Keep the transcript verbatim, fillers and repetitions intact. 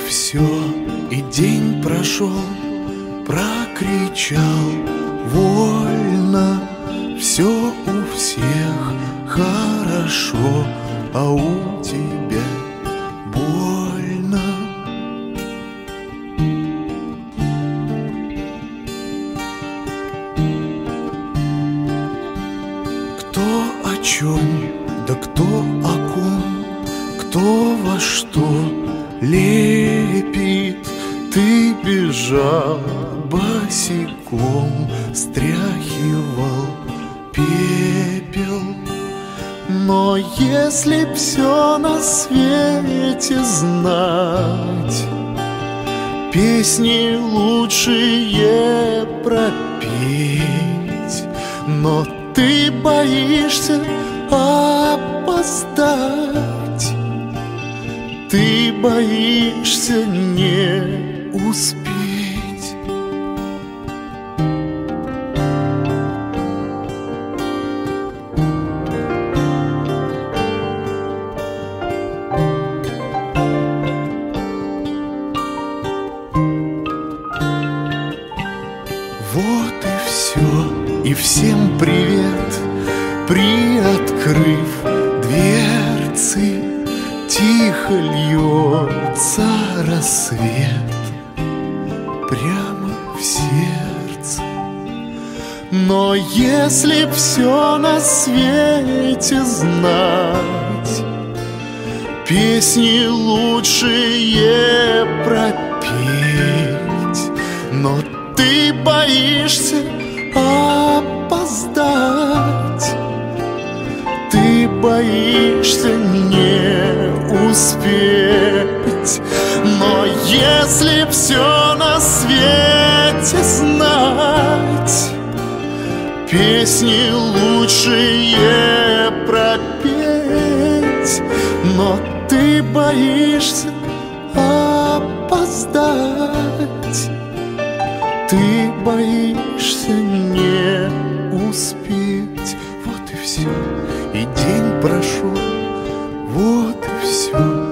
все, и день прошел, прокричал вольно. Все у всех хорошо, а у тебя больно. Кто о чем, да кто о ком, кто во что лепит. Ты бежал босиком, стряхивал пепел. Но если б все на свете знать, песни лучшие пропеть, но ты боишься опоздать, ты боишься не успеть. Вот и все, и всем привет. Приоткрыв дверцы, тихо льется рассвет прямо в сердце. Но если б все на свете знать, песни лучшие пропеть, но ты боишься опоздать, ты боишься не успеть. Но если все на свете знать, песни лучшие пропеть, но ты боишься опоздать, ты боишься не успеть. Вот и все, и день прошел, вот и все.